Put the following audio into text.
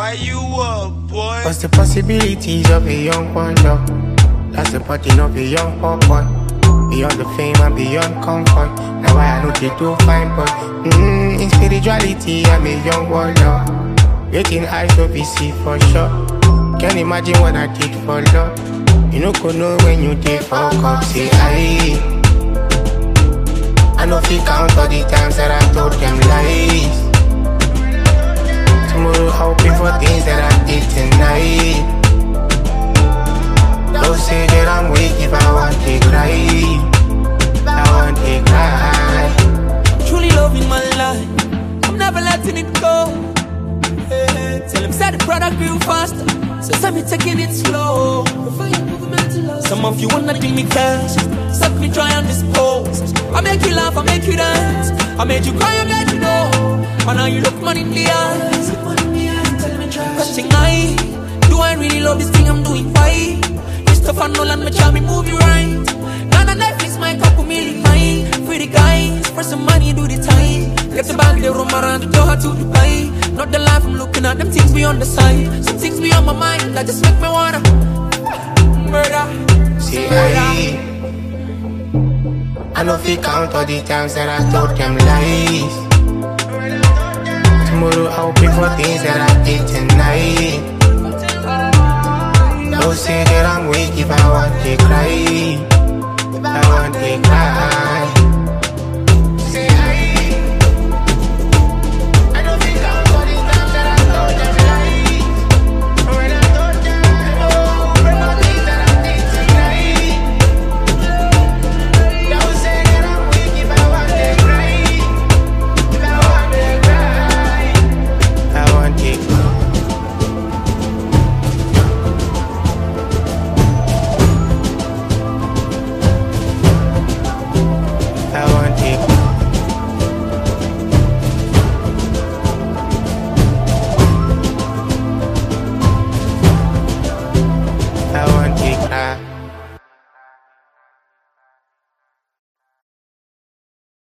Fire you up, boy. What's the possibilities of a young wonder? That's the party of a young pop boy. Beyond the fame and beyond comfort. Now I know they do fine, but in spirituality I'm a young wonder. Making eyes to be see for sure. Can't imagine what I did for love. You know could know when you did for up. Say I know if you count all the times that I told them lies. Tomorrow hoping for things that I did tonight. Don't say that I'm weak if I want to cry. I want to cry. Truly loving my life, I'm never letting it go. Tell him say the product grew faster, so send me taking it slow. Some of you wanna kill me cash, set me try and dispose. I make you laugh, I make you dance, I made you cry, I made you know. And now you look money in the eyes. Question do I really love this thing I'm doing? Why? Christopher Nolan, me try me move you right. None of Netflix, my couple million fine. Free the guys, for some money do the time. Get the bag, they roam around the door to Dubai. Not the life I'm looking at, them things be on the side. Some things be on my mind, that just make me wanna murder. See, I know if you count all the times that I told them lies. Tomorrow I'll pay for things that I did tonight. Don't say that I'm weak if I want to cry. I want to cry.